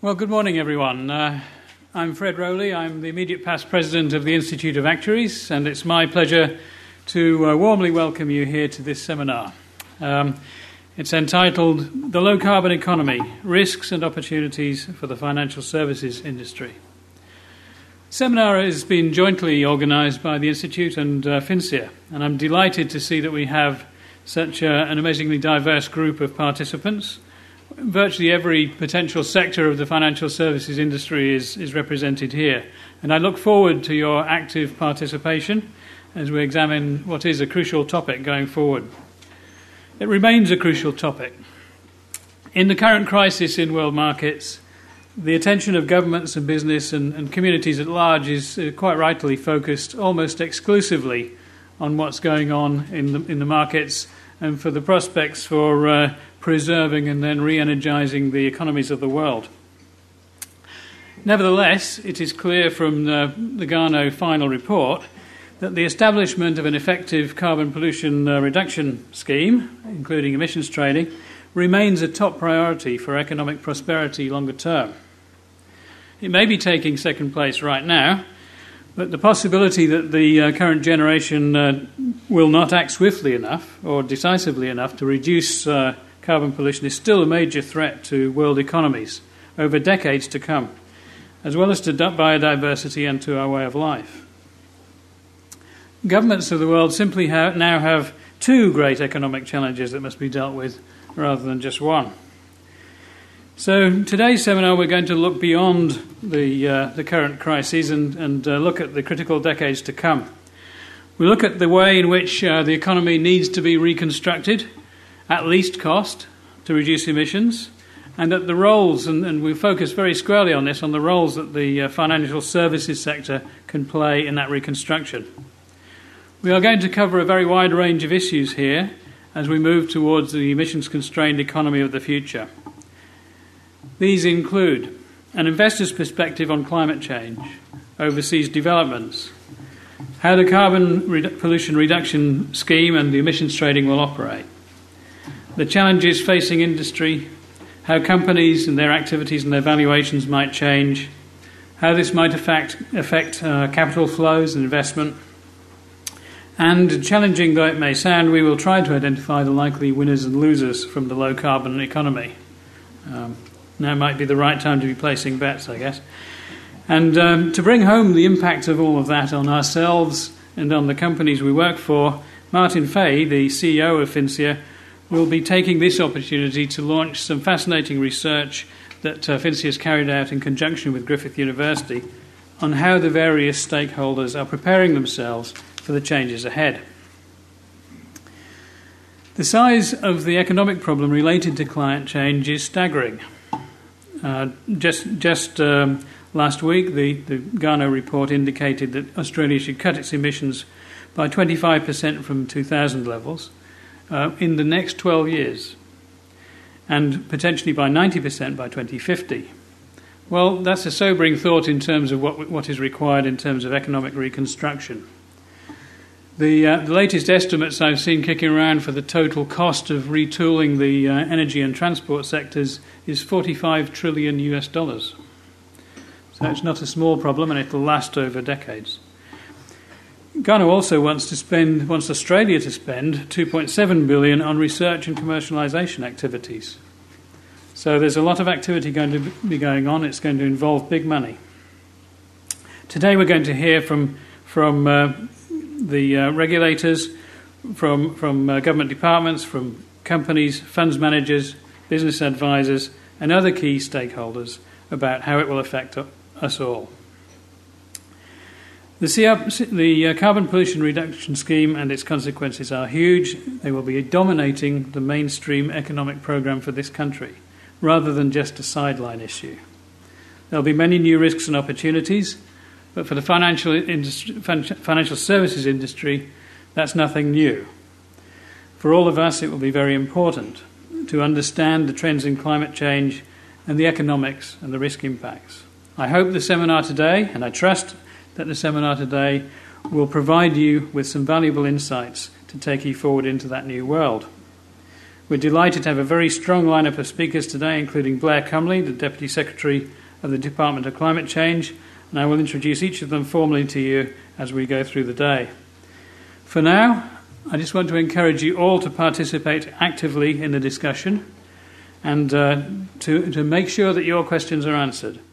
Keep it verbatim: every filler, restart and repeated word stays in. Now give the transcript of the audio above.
Well, good morning, everyone. Uh, I'm Fred Rowley. I'm the immediate past president of the Institute of Actuaries, and it's my pleasure to uh, warmly welcome you here to this seminar. Um, it's entitled The Low Carbon Economy, Risks and Opportunities for the Financial Services Industry. The seminar has been jointly organised by the Institute and uh, FinCER, and I'm delighted to see that we have such uh, an amazingly diverse group of participants. Virtually every potential sector of the financial services industry is, is represented here. And I look forward to your active participation as we examine what is a crucial topic going forward. It remains a crucial topic. In the current crisis in world markets, the attention of governments and business and, and communities at large is uh, quite rightly focused almost exclusively on what's going on in the, in the markets and for the prospects for uh, preserving and then re-energising the economies of the world. Nevertheless, it is clear from the, the Garnaut final report that the establishment of an effective carbon pollution uh, reduction scheme, including emissions trading, remains a top priority for economic prosperity longer term. It may be taking second place right now, but the possibility that the uh, current generation uh, will not act swiftly enough or decisively enough to reduce uh, carbon pollution is still a major threat to world economies over decades to come, as well as to biodiversity and to our way of life. Governments of the world simply ha- now have two great economic challenges that must be dealt with rather than just one. So today's seminar we're going to look beyond the, uh, the current crises and, and uh, look at the critical decades to come. We look at the way in which uh, the economy needs to be reconstructed at least cost to reduce emissions, and that the roles, and, and we focus very squarely on this, on the roles that the uh, financial services sector can play in that reconstruction. We are going to cover a very wide range of issues here as we move towards the emissions-constrained economy of the future. These include an investor's perspective on climate change, overseas developments, how the carbon redu- pollution reduction scheme and the emissions trading will operate, the challenges facing industry, how companies and their activities and their valuations might change, how this might affect, affect uh, capital flows and investment, and challenging though it may sound, we will try to identify the likely winners and losers from the low-carbon economy. Um, now might be the right time to be placing bets, I guess. And um, to bring home the impact of all of that on ourselves and on the companies we work for, Martin Fay, the C E O of FinCER, will be taking this opportunity to launch some fascinating research that uh, FinCER has carried out in conjunction with Griffith University on how the various stakeholders are preparing themselves for the changes ahead. The size of the economic problem related to climate change is staggering. Uh, just just um, last week, the, the Garnaut report indicated that Australia should cut its emissions by twenty-five percent from two thousand levels uh, in the next twelve years, and potentially by ninety percent by twenty fifty. Well, that's a sobering thought in terms of what what is required in terms of economic reconstruction. The, uh, the latest estimates I've seen kicking around for the total cost of retooling the uh, energy and transport sectors is forty-five trillion U S dollars. So it's not a small problem, and it'll last over decades. Garnaut also wants to spend, wants Australia to spend two point seven billion dollars on research and commercialisation activities. So there's a lot of activity going to be going on. It's going to involve big money. Today we're going to hear from from uh, the uh, regulators, from from uh, government departments, from companies, funds managers, business advisors, and other key stakeholders about how it will affect us all. The, C R, the uh, carbon pollution reduction scheme and its consequences are huge. They will be dominating the mainstream economic programme for this country, rather than just a sideline issue. There will be many new risks and opportunities, but for the financial industry, financial services industry, that's nothing new. For all of us, it will be very important to understand the trends in climate change and the economics and the risk impacts. I hope the seminar today, and I trust that the seminar today, will provide you with some valuable insights to take you forward into that new world. We're delighted to have a very strong lineup of speakers today, including Blair Cumley, the Deputy Secretary of the Department of Climate Change, and I will introduce each of them formally to you as we go through the day. For now, I just want to encourage you all to participate actively in the discussion and uh, to, to make sure that your questions are answered.